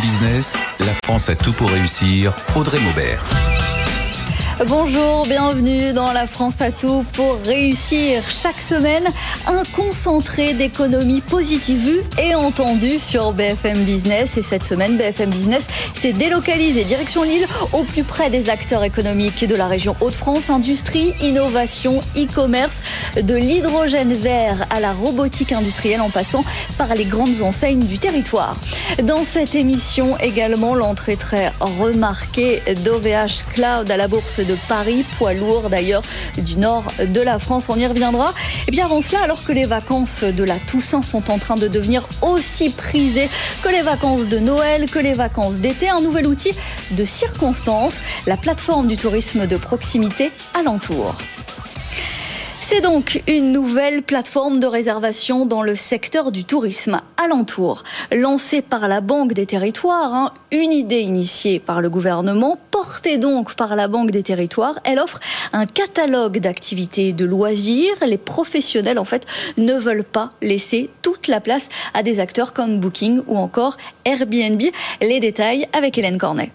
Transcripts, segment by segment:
Business, la France a tout pour réussir. Audrey Maubert. Bonjour, bienvenue dans La France a tout pour réussir. Chaque semaine, un concentré d'économie positive vue et entendue sur BFM Business. Et cette semaine, BFM Business s'est délocalisé direction Lille, au plus près des acteurs économiques de la région Hauts-de-France. Industrie, innovation, e-commerce, de l'hydrogène vert à la robotique industrielle en passant par les grandes enseignes du territoire. Dans cette émission également, l'entrée très remarquée d'OVH Cloud à la bourse de Paris, poids lourd d'ailleurs du nord de la France, on y reviendra. Et bien avant cela, alors que les vacances de la Toussaint sont en train de devenir aussi prisées que les vacances de Noël, que les vacances d'été, un nouvel outil de circonstance, la plateforme du tourisme de proximité Alentour. C'est donc une nouvelle plateforme de réservation dans le secteur du tourisme Alentour, lancée par la Banque des Territoires, une idée initiée par le gouvernement, portée donc par la Banque des Territoires. Elle offre un catalogue d'activités de loisirs. Les professionnels, en fait, ne veulent pas laisser toute la place à des acteurs comme Booking ou encore Airbnb. Les détails avec Hélène Cornet.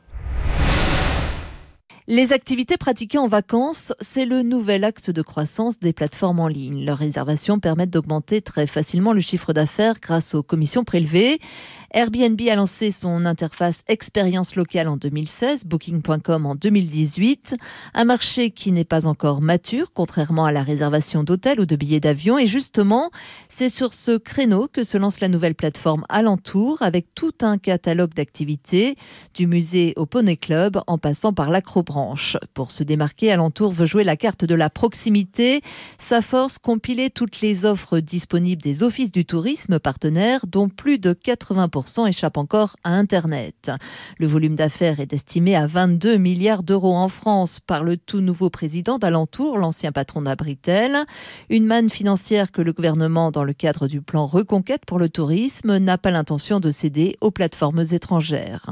Les activités pratiquées en vacances, c'est le nouvel axe de croissance des plateformes en ligne. Leurs réservations permettent d'augmenter très facilement le chiffre d'affaires grâce aux commissions prélevées. Airbnb a lancé son interface expérience locale en 2016, Booking.com en 2018. Un marché qui n'est pas encore mature, contrairement à la réservation d'hôtels ou de billets d'avion. Et justement, c'est sur ce créneau que se lance la nouvelle plateforme Alentour, avec tout un catalogue d'activités, du musée au Poney Club, en passant par l'acrobranche. Pour se démarquer, Alentour veut jouer la carte de la proximité. Sa force, compiler toutes les offres disponibles des offices du tourisme partenaires, dont plus de 80% échappent encore à Internet. Le volume d'affaires est estimé à 22 milliards d'euros en France par le tout nouveau président d'Alentour, l'ancien patron d'Abritel. Une manne financière que le gouvernement, dans le cadre du plan Reconquête pour le tourisme, n'a pas l'intention de céder aux plateformes étrangères.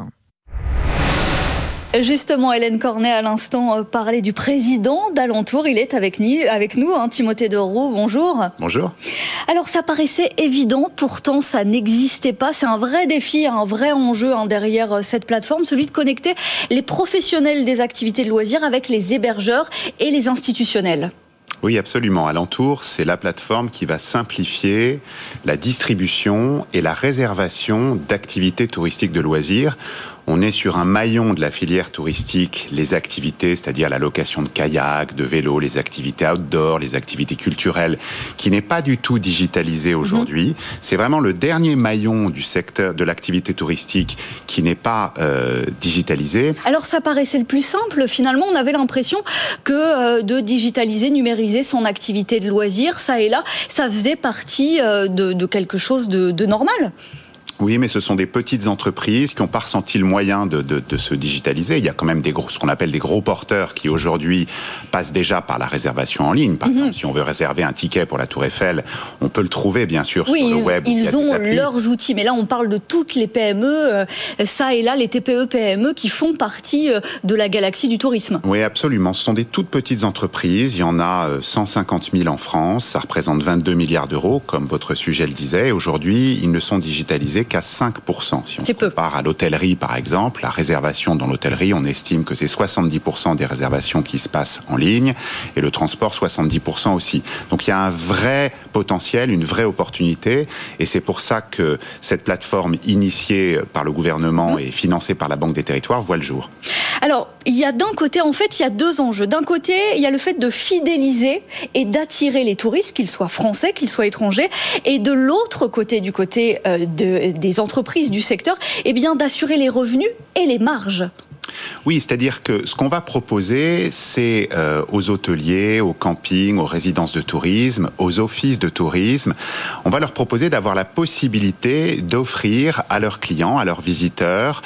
Justement, Hélène Cornet, à l'instant, parlait du président d'Alentour. Il est avec nous, Timothée Deroux. Bonjour. Bonjour. Alors, ça paraissait évident, pourtant ça n'existait pas. C'est un vrai défi, un vrai enjeu derrière cette plateforme, celui de connecter les professionnels des activités de loisirs avec les hébergeurs et les institutionnels. Oui, absolument. Alentour, c'est la plateforme qui va simplifier la distribution et la réservation d'activités touristiques de loisirs. On est sur un maillon de la filière touristique, les activités, c'est-à-dire la location de kayak, de vélo, les activités outdoor, les activités culturelles, qui n'est pas du tout digitalisée aujourd'hui. C'est vraiment le dernier maillon du secteur de l'activité touristique qui n'est pas digitalisé. Alors ça paraissait le plus simple, finalement, on avait l'impression que de digitaliser, numériser son activité de loisirs, ça et là, ça faisait partie de quelque chose de normal. Oui, mais ce sont des petites entreprises qui n'ont pas ressenti le moyen de se digitaliser. Il y a quand même ce qu'on appelle des gros porteurs qui aujourd'hui passent déjà par la réservation en ligne. Par exemple, si on veut réserver un ticket pour la Tour Eiffel, on peut le trouver bien sûr sur le web. Ils ont leurs outils, mais là on parle de toutes les PME, ça et là les TPE-PME qui font partie de la galaxie du tourisme. Oui, absolument. Ce sont des toutes petites entreprises. Il y en a 150 000 en France. Ça représente 22 milliards d'euros, comme votre sujet le disait. Aujourd'hui, ils ne sont digitalisés qu'à 5%. Si on compare à l'hôtellerie, par exemple, la réservation dans l'hôtellerie, on estime que c'est 70% des réservations qui se passent en ligne et le transport, 70% aussi. Donc il y a un vrai potentiel, une vraie opportunité et c'est pour ça que cette plateforme initiée par le gouvernement et financée par la Banque des Territoires voit le jour. Alors, il y a d'un côté, en fait, il y a deux enjeux. D'un côté, il y a le fait de fidéliser et d'attirer les touristes, qu'ils soient français, qu'ils soient étrangers. Et de l'autre côté, du côté des entreprises du secteur, eh bien, d'assurer les revenus et les marges. Oui, c'est-à-dire que ce qu'on va proposer, c'est aux hôteliers, aux campings, aux résidences de tourisme, aux offices de tourisme, on va leur proposer d'avoir la possibilité d'offrir à leurs clients, à leurs visiteurs,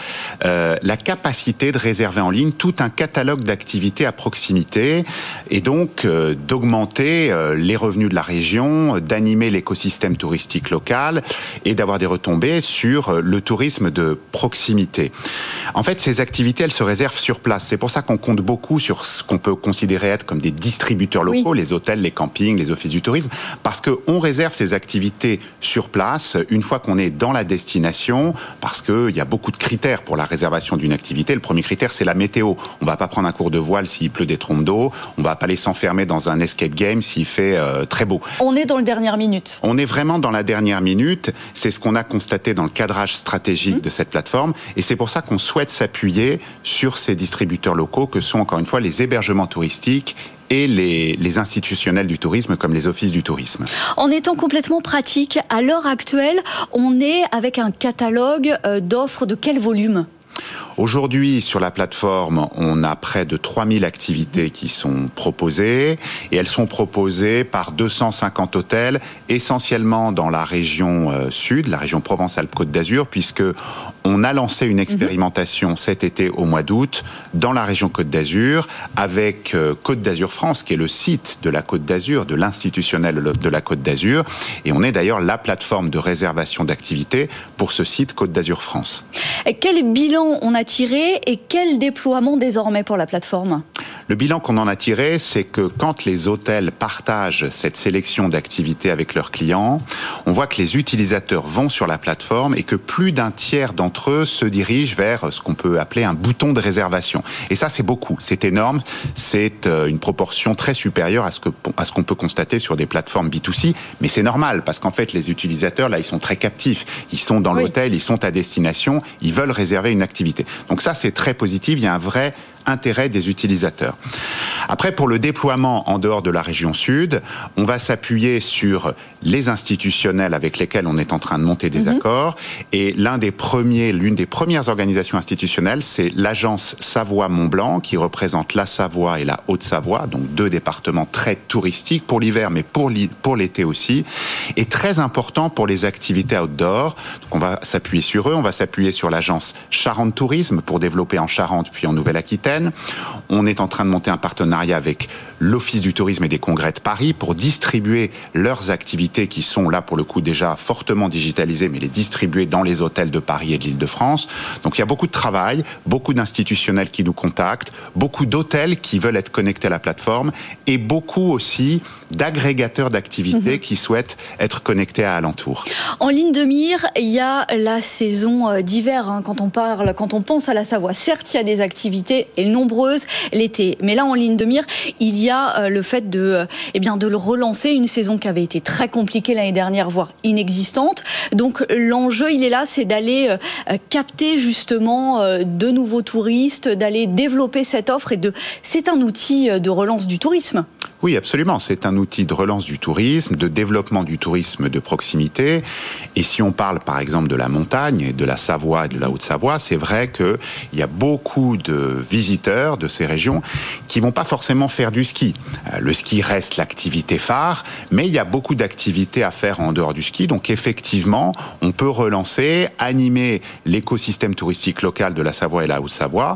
la capacité de réserver en ligne tout un catalogue d'activités à proximité et donc d'augmenter les revenus de la région, d'animer l'écosystème touristique local et d'avoir des retombées sur le tourisme de proximité. En fait, ces activités, elles hôtels se réservent sur place. C'est pour ça qu'on compte beaucoup sur ce qu'on peut considérer être comme des distributeurs locaux, les hôtels, les campings, les offices du tourisme, parce qu'on réserve ces activités sur place une fois qu'on est dans la destination, parce qu'il y a beaucoup de critères pour la réservation d'une activité. Le premier critère, c'est la météo. On ne va pas prendre un cours de voile s'il pleut des trompes d'eau, on ne va pas aller s'enfermer dans un escape game s'il fait très beau. On est dans la dernière minute. On est vraiment dans la dernière minute. C'est ce qu'on a constaté dans le cadrage stratégique de cette plateforme, et c'est pour ça qu'on souhaite s'appuyer sur ces distributeurs locaux que sont encore une fois les hébergements touristiques et les institutionnels du tourisme comme les offices du tourisme. En étant complètement pratique, à l'heure actuelle, on est avec un catalogue d'offres de quel volume ? Aujourd'hui, sur la plateforme, on a près de 3000 activités qui sont proposées, et elles sont proposées par 250 hôtels, essentiellement dans la région sud, la région Provence-Alpes-Côte d'Azur, puisque on a lancé une expérimentation cet été au mois d'août dans la région Côte d'Azur avec Côte d'Azur France, qui est le site de la Côte d'Azur, de l'institutionnel de la Côte d'Azur, et on est d'ailleurs la plateforme de réservation d'activités pour ce site Côte d'Azur France. Et quel bilan on a tiré et quel déploiement désormais pour la plateforme ? Le bilan qu'on en a tiré, c'est que quand les hôtels partagent cette sélection d'activités avec leurs clients, on voit que les utilisateurs vont sur la plateforme et que plus d'un tiers d'entre eux se dirigent vers ce qu'on peut appeler un bouton de réservation. Et ça, c'est beaucoup, c'est énorme, c'est une proportion très supérieure à ce qu'on peut constater sur des plateformes B2C, mais c'est normal, parce qu'en fait, les utilisateurs, là, ils sont très captifs. Ils sont dans l'hôtel, ils sont à destination, ils veulent réserver une activité. Donc ça, c'est très positif, il y a un vrai intérêt des utilisateurs. Après, pour le déploiement en dehors de la région sud, on va s'appuyer sur les institutionnels avec lesquels on est en train de monter des accords. Et l'une des premières organisations institutionnelles, c'est l'agence Savoie-Mont-Blanc, qui représente la Savoie et la Haute-Savoie, donc 2 départements très touristiques pour l'hiver, mais pour l'été aussi, et très important pour les activités outdoor. Donc on va s'appuyer sur eux, on va s'appuyer sur l'agence Charente Tourisme pour développer en Charente puis en Nouvelle-Aquitaine. On est en train de monter un partenariat avec l'Office du tourisme et des congrès de Paris pour distribuer leurs activités qui sont là pour le coup déjà fortement digitalisées, mais les distribuer dans les hôtels de Paris et de l'Île-de-France. Donc il y a beaucoup de travail, beaucoup d'institutionnels qui nous contactent, beaucoup d'hôtels qui veulent être connectés à la plateforme et beaucoup aussi d'agrégateurs d'activités qui souhaitent être connectés à alentour. En ligne de mire, il y a la saison d'hiver quand on pense à la Savoie. Certes, il y a des activités et nombreuses l'été, mais là en ligne de mire, il y a le fait de le relancer, une saison qui avait été très compliquée l'année dernière, voire inexistante. Donc l'enjeu, il est là, c'est d'aller capter justement de nouveaux touristes, d'aller développer cette offre c'est un outil de relance du tourisme. Oui, absolument. C'est un outil de relance du tourisme, de développement du tourisme de proximité. Et si on parle, par exemple, de la montagne, de la Savoie et de la Haute-Savoie, c'est vrai qu'il y a beaucoup de visiteurs de ces régions qui vont pas forcément faire du ski. Le ski reste l'activité phare, mais il y a beaucoup d'activités à faire en dehors du ski. Donc, effectivement, on peut relancer, animer l'écosystème touristique local de la Savoie et la Haute-Savoie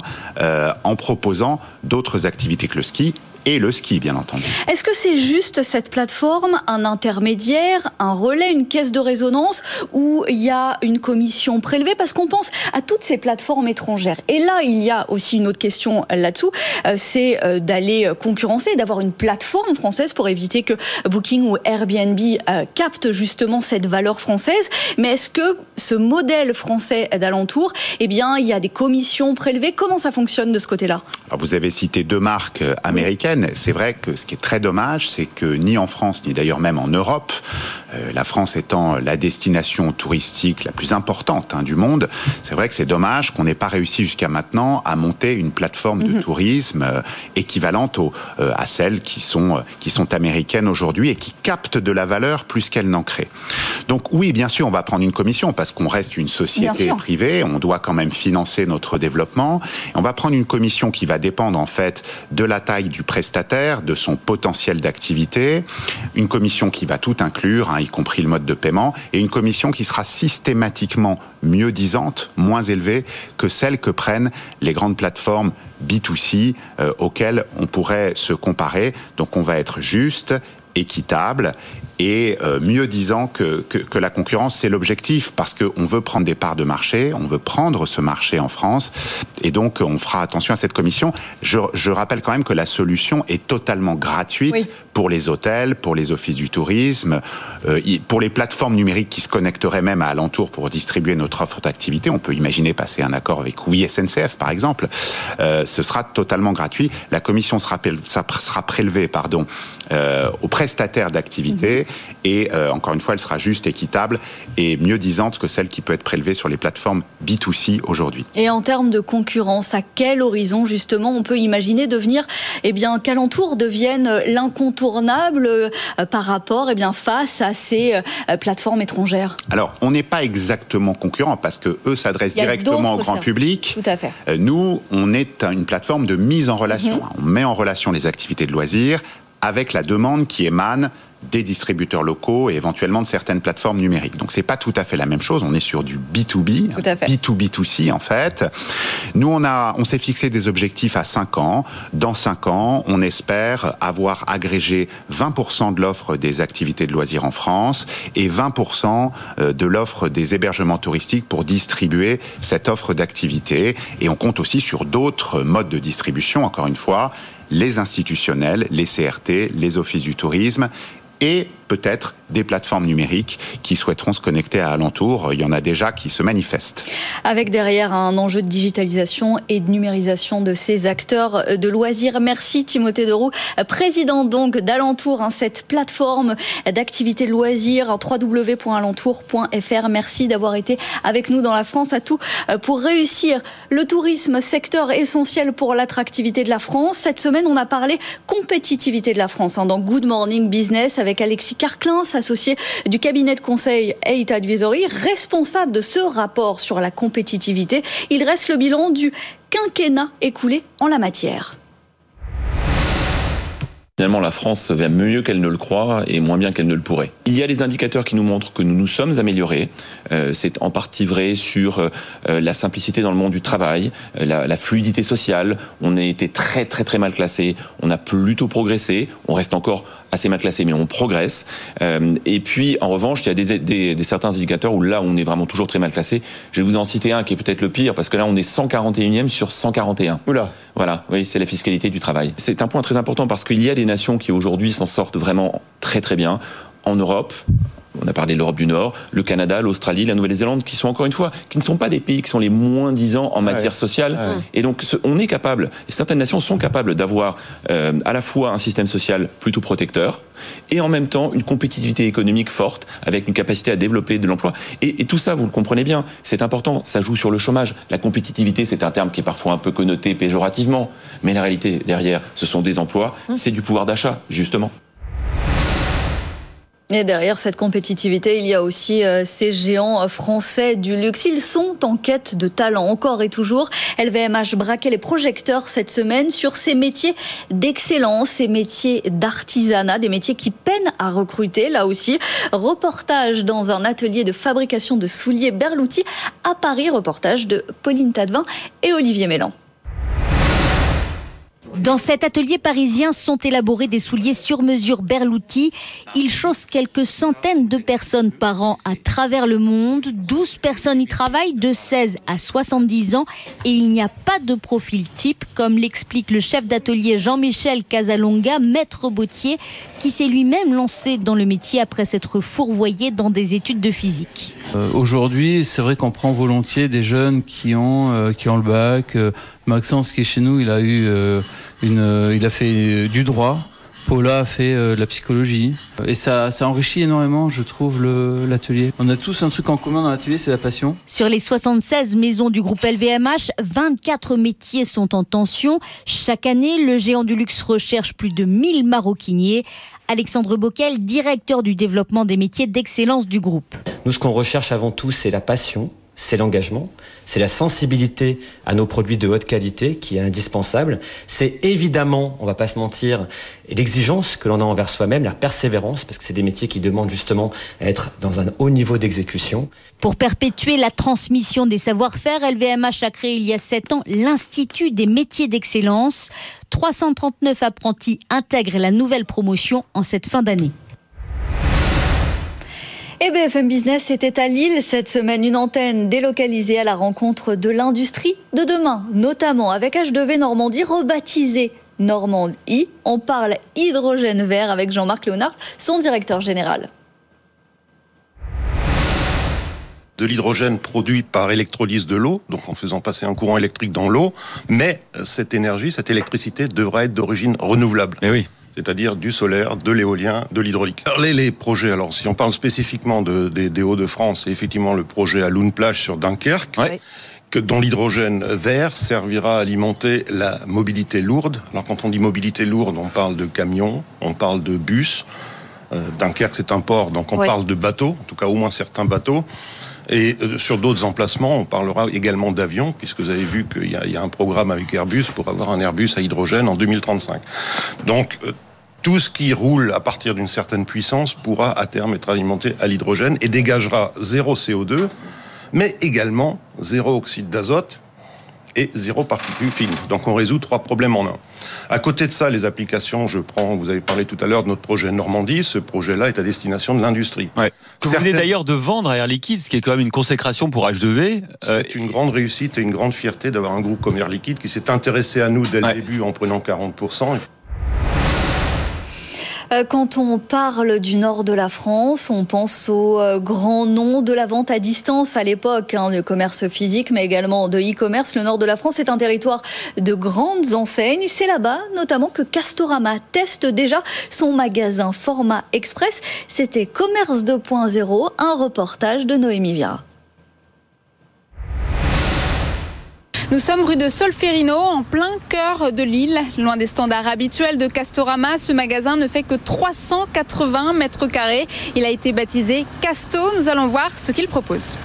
en proposant d'autres activités que le ski. Et le ski, bien entendu. Est-ce que c'est juste cette plateforme, un intermédiaire, un relais, une caisse de résonance, où il y a une commission prélevée ? Parce qu'on pense à toutes ces plateformes étrangères. Et là, il y a aussi une autre question là-dessous, c'est d'aller concurrencer, d'avoir une plateforme française pour éviter que Booking ou Airbnb captent justement cette valeur française. Mais est-ce que ce modèle français d'alentour, il y a des commissions prélevées ? Comment ça fonctionne de ce côté-là ? Alors, vous avez cité 2 marques américaines. C'est vrai que ce qui est très dommage, c'est que ni en France, ni d'ailleurs même en Europe, la France étant la destination touristique la plus importante du monde, c'est vrai que c'est dommage qu'on n'ait pas réussi jusqu'à maintenant à monter une plateforme de tourisme équivalente à celles qui sont américaines aujourd'hui et qui captent de la valeur plus qu'elles n'en créent. Donc oui, bien sûr, on va prendre une commission parce qu'on reste une société privée, on doit quand même financer notre développement. On va prendre une commission qui va dépendre en fait de la taille du prestataire, de son potentiel d'activité, une commission qui va tout inclure, y compris le mode de paiement, et une commission qui sera systématiquement mieux disante, moins élevée que celle que prennent les grandes plateformes B2C auxquelles on pourrait se comparer. Donc on va être juste, équitable et mieux disant que la concurrence, c'est l'objectif, parce qu'on veut prendre des parts de marché, on veut prendre ce marché en France, et donc on fera attention à cette commission. Je rappelle quand même que la solution est totalement gratuite pour les hôtels, pour les offices du tourisme, pour les plateformes numériques qui se connecteraient même à Alentour pour distribuer notre offre d'activité. On peut imaginer passer un accord avec Oui SNCF, par exemple. Ce sera totalement gratuit. La commission sera prélevée aux prestataires d'activité. Et encore une fois, elle sera juste, équitable et mieux disante que celle qui peut être prélevée sur les plateformes B2C aujourd'hui. Et en termes de concurrence, à quel horizon justement on peut imaginer qu'Alentour devienne l'incontournable par rapport face à ces plateformes étrangères? Alors, on n'est pas exactement concurrent parce que eux s'adressent directement au grand public. Tout à fait. Nous, on est une plateforme de mise en relation. On met en relation les activités de loisirs avec la demande qui émane des distributeurs locaux et éventuellement de certaines plateformes numériques. Donc c'est pas tout à fait la même chose, on est sur du B2B, B2B2C en fait. Nous on s'est fixé des objectifs à 5 ans. Dans 5 ans, on espère avoir agrégé 20% de l'offre des activités de loisirs en France et 20% de l'offre des hébergements touristiques pour distribuer cette offre d'activités. Et on compte aussi sur d'autres modes de distribution, encore une fois, les institutionnels, les CRT, les offices du tourisme et peut-être des plateformes numériques qui souhaiteront se connecter à Alentour. Il y en a déjà qui se manifestent. Avec derrière un enjeu de digitalisation et de numérisation de ces acteurs de loisirs. Merci Timothée Deroux, président donc d'Alentour, cette plateforme d'activités de loisirs, www.alentour.fr. Merci d'avoir été avec nous dans la France à tout pour réussir. Le tourisme, secteur essentiel pour l'attractivité de la France. Cette semaine, on a parlé compétitivité de la France dans Good Morning Business avec Alexis Carclin, associé du cabinet de conseil Eight Advisory, responsable de ce rapport sur la compétitivité. Il reste le bilan du quinquennat écoulé en la matière. Finalement, la France va mieux qu'elle ne le croit et moins bien qu'elle ne le pourrait. Il y a des indicateurs qui nous montrent que nous nous sommes améliorés. C'est en partie vrai sur la simplicité dans le monde du travail, la fluidité sociale. On a été très très très mal classé. On a plutôt progressé. On reste encore assez mal classé, mais on progresse. Et puis, en revanche, il y a certains indicateurs où là, on est vraiment toujours très mal classé. Je vais vous en citer un qui est peut-être le pire, parce que là, on est 141e sur 141. Oula. Voilà, oui, c'est la fiscalité du travail. C'est un point très important parce qu'il y a des nations qui aujourd'hui s'en sortent vraiment très très bien. En Europe, on a parlé de l'Europe du Nord, le Canada, l'Australie, la Nouvelle-Zélande, qui sont encore une fois, qui ne sont pas des pays qui sont les moins disants en matière sociale. Et donc, on est capable, certaines nations sont capables d'avoir à la fois un système social plutôt protecteur et en même temps une compétitivité économique forte avec une capacité à développer de l'emploi. Et tout ça, vous le comprenez bien, c'est important, ça joue sur le chômage. La compétitivité, c'est un terme qui est parfois un peu connoté péjorativement, mais la réalité derrière, ce sont des emplois, c'est du pouvoir d'achat, justement. Et derrière cette compétitivité, il y a aussi ces géants français du luxe. Ils sont en quête de talent, encore et toujours. LVMH braquait les projecteurs cette semaine sur ces métiers d'excellence, ces métiers d'artisanat, des métiers qui peinent à recruter, là aussi. Reportage dans un atelier de fabrication de souliers Berluti à Paris. Reportage de Pauline Tadevin et Olivier Mélan. Dans cet atelier parisien sont élaborés des souliers sur mesure Berluti. Ils chaussent quelques centaines de personnes par an à travers le monde. 12 personnes y travaillent de 16 à 70 ans et il n'y a pas de profil type, comme l'explique le chef d'atelier Jean-Michel Casalonga, maître bottier, qui s'est lui-même lancé dans le métier après s'être fourvoyé dans des études de physique. Aujourd'hui, c'est vrai qu'on prend volontiers des jeunes qui ont le bac. Maxence qui est chez nous, il a fait du droit. Paula a fait de la psychologie. Et ça enrichit énormément, je trouve, l'atelier. On a tous un truc en commun dans l'atelier, c'est la passion. Sur les 76 maisons du groupe LVMH, 24 métiers sont en tension. Chaque année, le géant du luxe recherche plus de 1000 maroquiniers. Alexandre Boquel, directeur du développement des métiers d'excellence du groupe. Nous, ce qu'on recherche avant tout, c'est la passion. c'est l'engagement, c'est la sensibilité à nos produits de haute qualité qui est indispensable. C'est évidemment, on ne va pas se mentir, l'exigence que l'on a envers soi-même, la persévérance, parce que c'est des métiers qui demandent justement à être dans un haut niveau d'exécution. Pour perpétuer la transmission des savoir-faire, LVMH a créé il y a 7 ans l'Institut des métiers d'excellence. 339 apprentis intègrent la nouvelle promotion en cette fin d'année. Et BFM Business était à Lille cette semaine, une antenne délocalisée à la rencontre de l'industrie de demain, notamment avec H2V Normandie, rebaptisée Normandie. On parle hydrogène vert avec Jean-Marc Léonard, son directeur général. De l'hydrogène produit par électrolyse de l'eau, donc en faisant passer un courant électrique dans l'eau, mais cette énergie, cette électricité devra être d'origine renouvelable. Mais oui. C'est-à-dire du solaire, de l'éolien, de l'hydraulique. Alors les projets, alors si on parle spécifiquement des Hauts-de-France, c'est effectivement le projet à Loon-Plage sur Dunkerque, dont l'hydrogène vert servira à alimenter la mobilité lourde. Alors quand on dit mobilité lourde, on parle de camions, on parle de bus. Dunkerque, c'est un port, donc on parle de bateaux, en tout cas au moins certains bateaux. Et sur d'autres emplacements, on parlera également d'avions, puisque vous avez vu qu'il y a un programme avec Airbus pour avoir un Airbus à hydrogène en 2035. Donc, tout ce qui roule à partir d'une certaine puissance pourra à terme être alimenté à l'hydrogène et dégagera 0 CO2, mais également 0 oxyde d'azote et 0 particules fines. Donc on résout 3 problèmes en un. À côté de ça, les applications, vous avez parlé tout à l'heure de notre projet Normandie, ce projet-là est à destination de l'industrie. Ouais. Vous venez d'ailleurs de vendre à Air Liquide, ce qui est quand même une consécration pour H2V. C'est une grande réussite et une grande fierté d'avoir un groupe comme Air Liquide qui s'est intéressé à nous dès le début en prenant 40%. Quand on parle du nord de la France, on pense aux grands noms de la vente à distance à l'époque, de commerce physique, mais également de e-commerce. Le nord de la France est un territoire de grandes enseignes. C'est là-bas, notamment, que Castorama teste déjà son magasin format express. C'était Commerce 2.0, un reportage de Noémie Viera. Nous sommes rue de Solferino, en plein cœur de Lille. Loin des standards habituels de Castorama, ce magasin ne fait que 380 mètres carrés. Il a été baptisé Casto. Nous allons voir ce qu'il propose.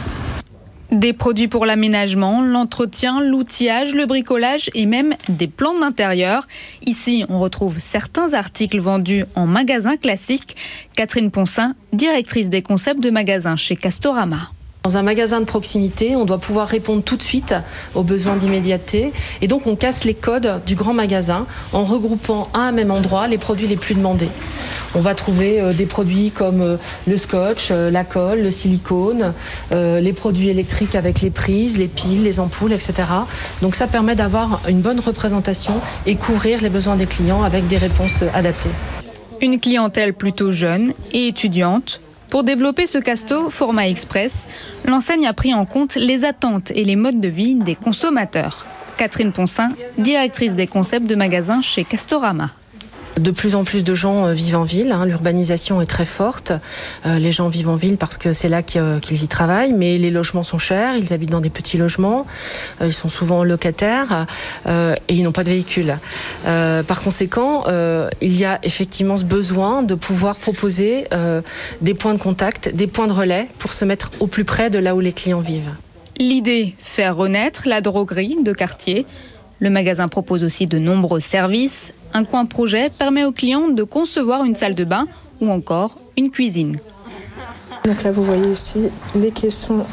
Des produits pour l'aménagement, l'entretien, l'outillage, le bricolage et même des plans d'intérieur. Ici, on retrouve certains articles vendus en magasin classique. Catherine Poncin, directrice des concepts de magasins chez Castorama. Dans un magasin de proximité, on doit pouvoir répondre tout de suite aux besoins d'immédiateté. Et donc, on casse les codes du grand magasin en regroupant à un même endroit les produits les plus demandés. On va trouver des produits comme le scotch, la colle, le silicone, les produits électriques avec les prises, les piles, les ampoules, etc. Donc, ça permet d'avoir une bonne représentation et couvrir les besoins des clients avec des réponses adaptées. Une clientèle plutôt jeune et étudiante. Pour développer ce Casto format express, l'enseigne a pris en compte les attentes et les modes de vie des consommateurs. Catherine Poncin, directrice des concepts de magasins chez Castorama. De plus en plus de gens vivent en ville, l'urbanisation est très forte. Les gens vivent en ville parce que c'est là qu'ils y travaillent, mais les logements sont chers, ils habitent dans des petits logements, ils sont souvent locataires et ils n'ont pas de véhicule. Par conséquent, il y a effectivement ce besoin de pouvoir proposer des points de contact, des points de relais pour se mettre au plus près de là où les clients vivent. L'idée, faire renaître la droguerie de quartier. Le magasin propose aussi de nombreux services. Un coin projet permet aux clients de concevoir une salle de bain ou encore une cuisine. Donc là, vous voyez ici les caissons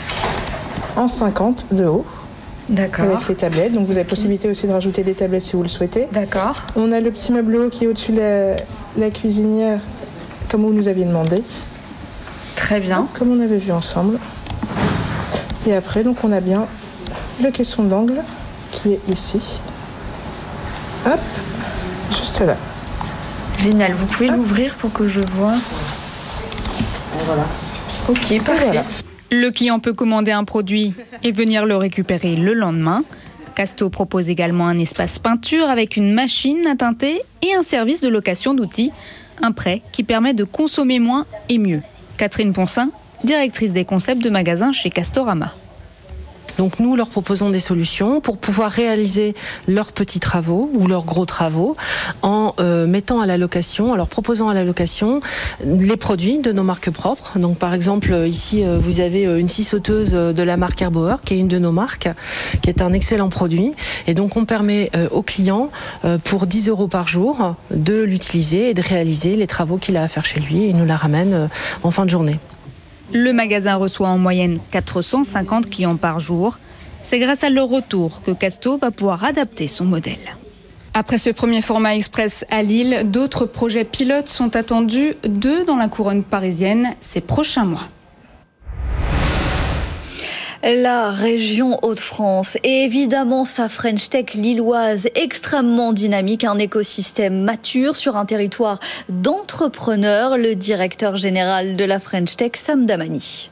en 50 de haut. D'accord. Avec les tablettes. Donc vous avez possibilité aussi de rajouter des tablettes si vous le souhaitez. D'accord. On a le petit meuble haut qui est au-dessus de la cuisinière, comme vous nous aviez demandé. Très bien. Comme on avait vu ensemble. Et après, donc on a bien le caisson d'angle qui est ici. Hop, juste là. Génial, vous pouvez l'ouvrir pour que je vois. Et voilà. Ok, parfait. Voilà. Le client peut commander un produit et venir le récupérer le lendemain. Casto propose également un espace peinture avec une machine à teinter et un service de location d'outils. Un prêt qui permet de consommer moins et mieux. Catherine Poncin, directrice des concepts de magasins chez Castorama. Donc nous leur proposons des solutions pour pouvoir réaliser leurs petits travaux ou leurs gros travaux en mettant à la location, en leur proposant à la location les produits de nos marques propres. Donc par exemple ici vous avez une scie sauteuse de la marque Herbauer qui est une de nos marques, qui est un excellent produit. Et donc on permet aux clients pour 10 € par jour de l'utiliser et de réaliser les travaux qu'il a à faire chez lui et il nous la ramène en fin de journée. Le magasin reçoit en moyenne 450 clients par jour. C'est grâce à leur retour que Casto va pouvoir adapter son modèle. Après ce premier format express à Lille, d'autres projets pilotes sont attendus, 2 dans la couronne parisienne ces prochains mois. La région Hauts-de-France et évidemment sa French Tech lilloise extrêmement dynamique, un écosystème mature sur un territoire d'entrepreneurs. Le directeur général de la French Tech, Sam Damani.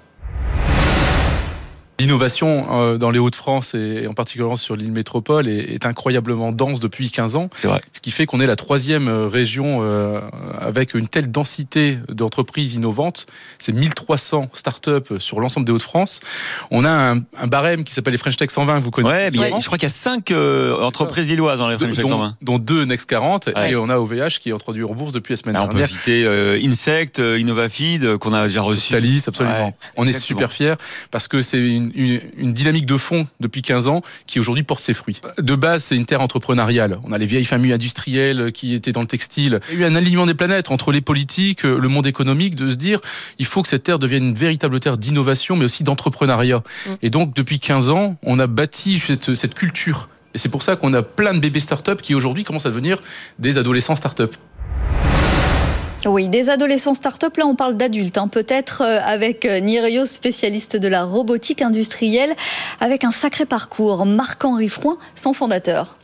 L'innovation dans les Hauts-de-France et en particulier sur l'île métropole est incroyablement dense depuis 15 ans. C'est vrai. Ce qui fait qu'on est la 3e région avec une telle densité d'entreprises innovantes. C'est 1300 startups sur l'ensemble des Hauts-de-France. On a un barème qui s'appelle les French Tech 120, vous connaissez. Ouais, je crois qu'il y a 5 entreprises lilloises dans les French Tech 120. Dont 2 Next 40 et on a OVH qui est introduit en bourse depuis la semaine dernière. On peut citer Insect, Innovafeed qu'on a déjà reçu. Thalys, absolument. Ouais, on est super fiers parce que c'est une dynamique de fond depuis 15 ans qui aujourd'hui porte ses fruits. De base, c'est une terre entrepreneuriale. On a les vieilles familles industrielles qui étaient dans le textile. Il y a eu un alignement des planètes entre les politiques, le monde économique, de se dire il faut que cette terre devienne une véritable terre d'innovation, mais aussi d'entrepreneuriat. Et donc, depuis 15 ans, on a bâti cette culture. Et c'est pour ça qu'on a plein de bébés startups qui aujourd'hui commencent à devenir des adolescents startups. Oui, des adolescents start-up, là on parle d'adultes, peut-être avec Nirio, spécialiste de la robotique industrielle, avec un sacré parcours. Marc-Henri Frouin, son fondateur.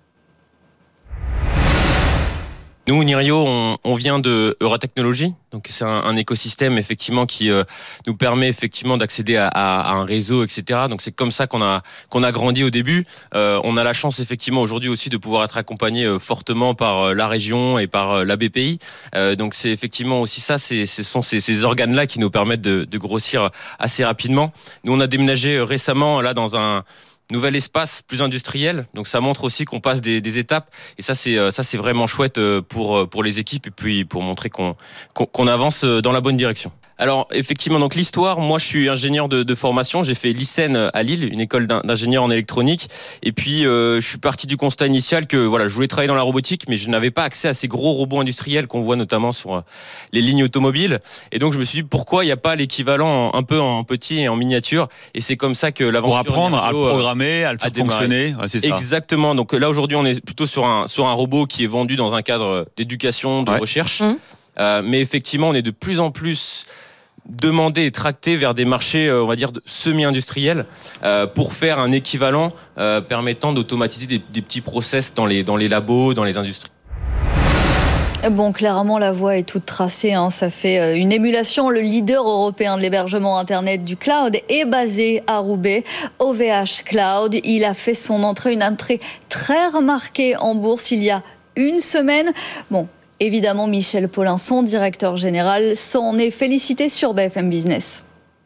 Nous, Nirio, on vient de Eurotechnologies, donc c'est un écosystème effectivement qui nous permet effectivement d'accéder à un réseau, etc. Donc c'est comme ça qu'on a grandi au début. On a la chance effectivement aujourd'hui aussi de pouvoir être accompagné fortement par la région et par la BPI. Donc c'est effectivement aussi ça, ce sont ces organes-là qui nous permettent de grossir assez rapidement. Nous, on a déménagé récemment là dans un nouvel espace plus industriel, donc ça montre aussi qu'on passe des étapes et ça c'est vraiment chouette pour les équipes et puis pour montrer qu'on avance dans la bonne direction. Alors effectivement, donc l'histoire, moi je suis ingénieur de formation, j'ai fait l'ICEN à Lille, une école d'ingénieur en électronique, et puis je suis parti du constat initial que voilà, je voulais travailler dans la robotique, mais je n'avais pas accès à ces gros robots industriels qu'on voit notamment sur les lignes automobiles, et donc je me suis dit pourquoi il n'y a pas l'équivalent un peu en petit et en miniature, et c'est comme ça que l'aventure pour apprendre à le programmer, à le faire fonctionner, c'est ça. Exactement. Donc là aujourd'hui on est plutôt sur un robot qui est vendu dans un cadre d'éducation, de recherche, mais effectivement on est de plus en plus demandé et tracté vers des marchés, on va dire, semi-industriels, pour faire un équivalent permettant d'automatiser des petits process dans les labos, dans les industries. Bon, clairement, la voie est toute tracée. Ça fait une émulation. Le leader européen de l'hébergement Internet du cloud est basé à Roubaix, OVH Cloud. Il a fait son entrée, une entrée très remarquée en bourse il y a une semaine. Bon, évidemment, Michel Paulin, son directeur général, s'en est félicité sur BFM Business.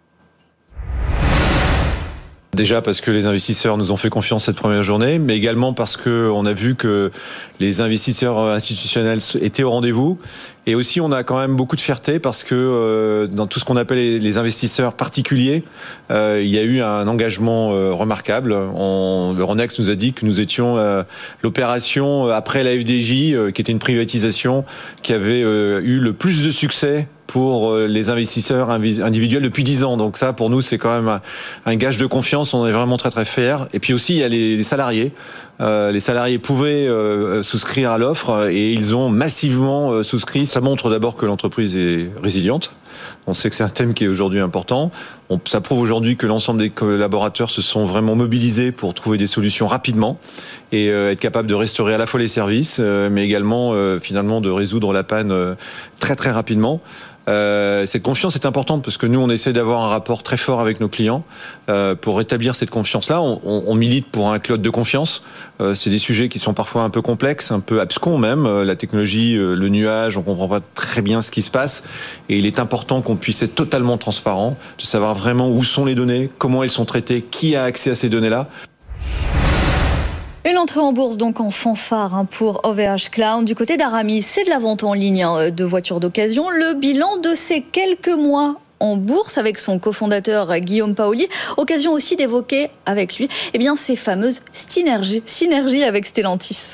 Déjà parce que les investisseurs nous ont fait confiance cette première journée, mais également parce qu'on a vu que les investisseurs institutionnels étaient au rendez-vous. Et aussi, on a quand même beaucoup de fierté parce que dans tout ce qu'on appelle les investisseurs particuliers, il y a eu un engagement remarquable. Euronext nous a dit que nous étions l'opération après la FDJ, qui était une privatisation, qui avait eu le plus de succès pour les investisseurs individuels depuis 10 ans. Donc ça, pour nous, c'est quand même un gage de confiance. On est vraiment très très fiers. Et puis aussi, il y a les salariés. Les salariés pouvaient souscrire à l'offre et ils ont massivement souscrit. Ça montre d'abord que l'entreprise est résiliente. On sait que c'est un thème qui est aujourd'hui important. Ça prouve aujourd'hui que l'ensemble des collaborateurs se sont vraiment mobilisés pour trouver des solutions rapidement et être capable de restaurer à la fois les services, mais également finalement de résoudre la panne très très rapidement. Cette confiance est importante parce que nous, on essaie d'avoir un rapport très fort avec nos clients pour rétablir cette confiance-là. On milite pour un cloud de confiance. C'est des sujets qui sont parfois un peu complexes, un peu abscons même. La technologie, le nuage, on comprend pas très bien ce qui se passe. Et il est important qu'on puisse être totalement transparent, de savoir vraiment où sont les données, comment elles sont traitées, qui a accès à ces données-là. Une entrée en bourse donc en fanfare pour OVH Cloud. Du côté d'Aramis, c'est de la vente en ligne de voitures d'occasion. Le bilan de ces quelques mois en bourse avec son cofondateur Guillaume Paoli. Occasion aussi d'évoquer avec lui ces fameuses synergies avec Stellantis.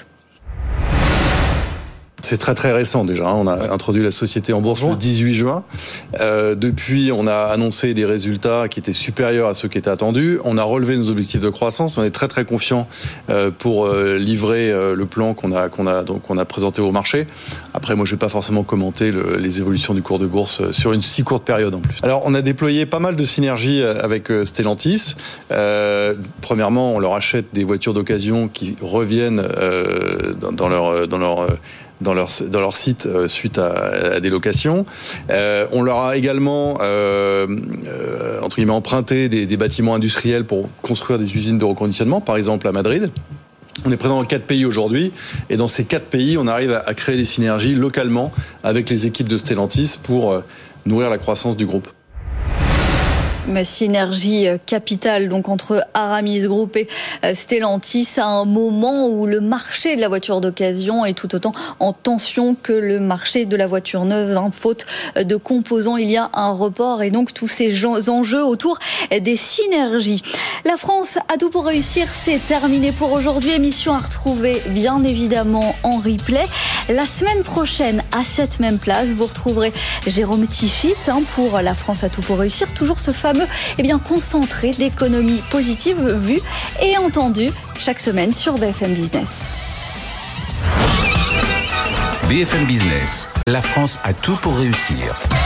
C'est très très récent déjà. On a introduit la société en bourse le 18 juin. Depuis, on a annoncé des résultats qui étaient supérieurs à ceux qui étaient attendus. On a relevé nos objectifs de croissance. On est très très confiant pour livrer le plan qu'on a présenté au marché. Après, moi, je vais pas forcément commenter les évolutions du cours de bourse sur une si courte période en plus. Alors, on a déployé pas mal de synergies avec Stellantis. Premièrement, on leur achète des voitures d'occasion qui reviennent dans leur site suite à des locations. On leur a également entre guillemets emprunté des bâtiments industriels pour construire des usines de reconditionnement, par exemple à Madrid. On est présent dans 4 pays aujourd'hui et dans ces 4 pays, on arrive à créer des synergies localement avec les équipes de Stellantis pour nourrir la croissance du groupe. Ma synergie capitale donc entre Aramis Group et Stellantis à un moment où le marché de la voiture d'occasion est tout autant en tension que le marché de la voiture neuve. Faute de composants, il y a un report et donc tous ces enjeux autour des synergies. La France a tout pour réussir, c'est terminé pour aujourd'hui. Émission à retrouver bien évidemment en replay. La semaine prochaine, à cette même place, vous retrouverez Jérôme Tichit pour La France a tout pour réussir. Toujours ce fameux concentré d'économie positive vue et entendue chaque semaine sur BFM Business. BFM Business, la France a tout pour réussir.